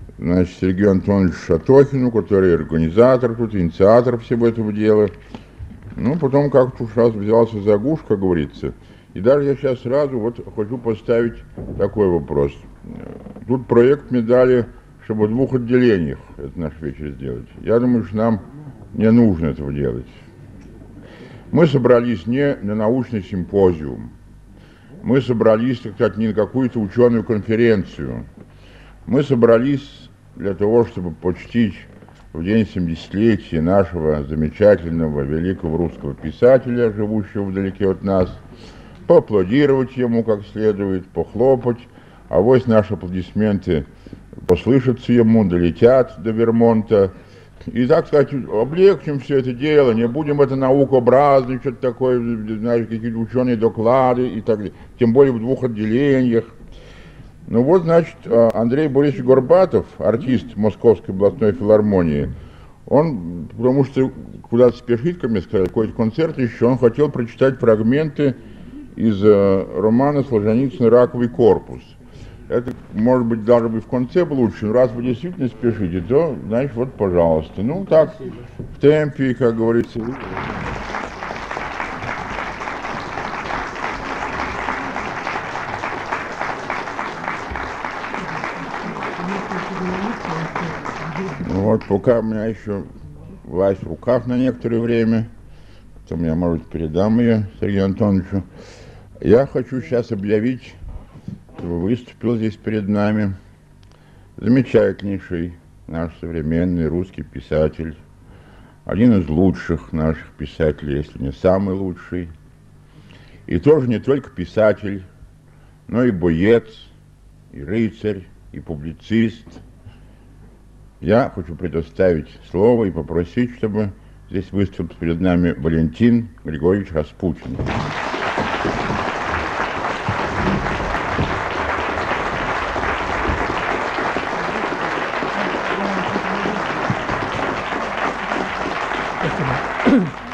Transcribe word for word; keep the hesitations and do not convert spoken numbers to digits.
значит, Сергею Антоновичу Шатохину, который организатор тут, инициатор всего этого дела. Ну, потом как-то уж раз взялся за гуш, как говорится. И даже я сейчас сразу вот хочу поставить такой вопрос. Тут проект мне дали, чтобы в двух отделениях этот наш вечер сделать. Я думаю, что нам не нужно этого делать. Мы собрались не на научный симпозиум. Мы собрались, так сказать, не на какую-то ученую конференцию. Мы собрались для того, чтобы почтить в день семидесятилетия нашего замечательного великого русского писателя, живущего вдалеке от нас, поаплодировать ему как следует, похлопать, а вось наши аплодисменты послышатся ему, долетят до Вермонта. И, так сказать, облегчим все это дело, не будем это наукообразно, что-то такое, знаешь, какие-то ученые доклады и так далее, тем более в двух отделениях. Ну вот, значит, Андрей Борисович Горбатов, артист Московской областной филармонии, он, потому что куда-то спешит, как мне сказали, какой-то концерт еще, он хотел прочитать фрагменты из романа Солженицына «Раковый корпус». Это, может быть, даже бы в конце было лучше, но раз вы действительно спешите, то, значит, вот, пожалуйста. Ну, так, в темпе, как говорится. Вот, пока у меня еще власть в руках на некоторое время, потом я, может, передам ее Сергею Антоновичу. Я хочу сейчас объявить, что выступил здесь перед нами замечательнейший наш современный русский писатель, один из лучших наших писателей, если не самый лучший, и тоже не только писатель, но и боец, и рыцарь, и публицист. Я хочу предоставить слово и попросить, чтобы здесь выступил перед нами Валентин Григорьевич Распутин. Спасибо.